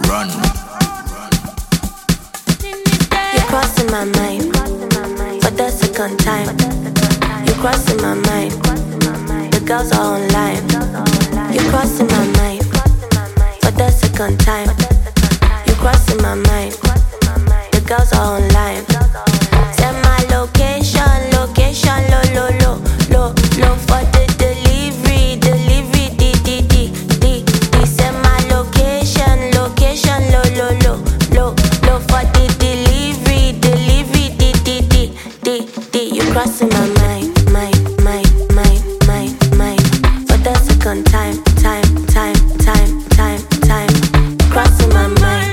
run. You're crossing my mind for the second time. You're crossing my mind. The girls are online. You're crossing my mind for the second time. You're crossing my mind. The girls are online. Send my location, location, low for the delivery, D. Send my location, location, low for the delivery, D. You crossing my mind for the second time. Crossing my mind.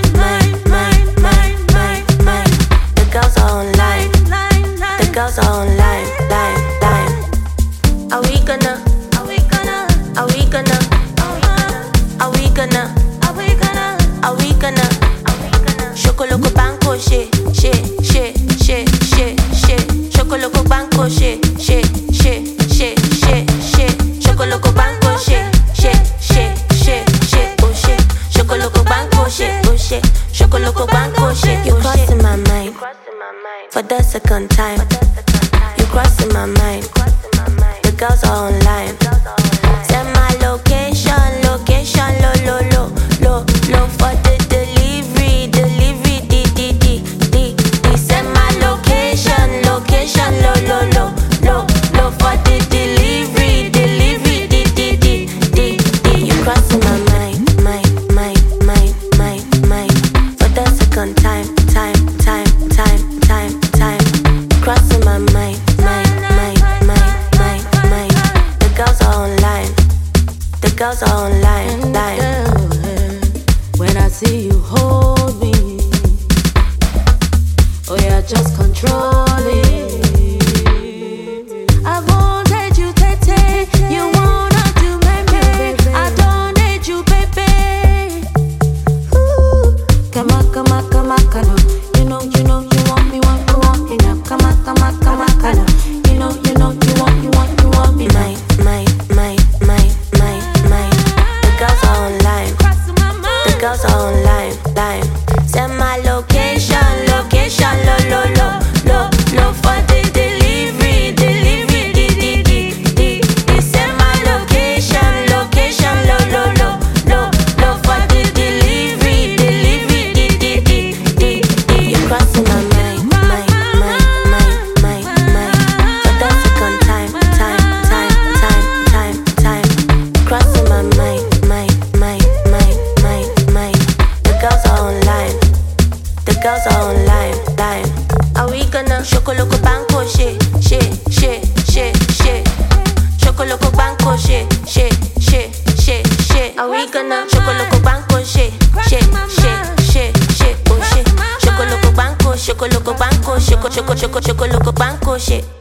The girls are online. The girls are online. Are we gonna? Chocolate banco shit. Chocolate banco shit. Chocolate banco shit. Chocolate banco shit. Chocolate banco shit. You crossing my mind for the second time. You crossing my mind. The girls are online. Send my location, location, low for the delivery, D. Send my location, location, low for the delivery, D. You crossing my mind for the second time. Crossing my mind. The girls are online. The girls are online. When I see you hold me, oh yeah, just control it. I won't let you take. You wanna do me, I don't need you, baby. Ooh, come on. You know, you want me now. Come on. You know, you want me now. The girls are online. The girls are online. Send my location, location, low for the delivery, D. Send my location, location, low for the delivery, D. You crossing my mind for the second time. Crossing my mind. The girls are online. The girls are online. Are we gonna chocolate banco shit? Chocolate banco shit. Are we gonna chocolate banco shit? Chocolate banco shit.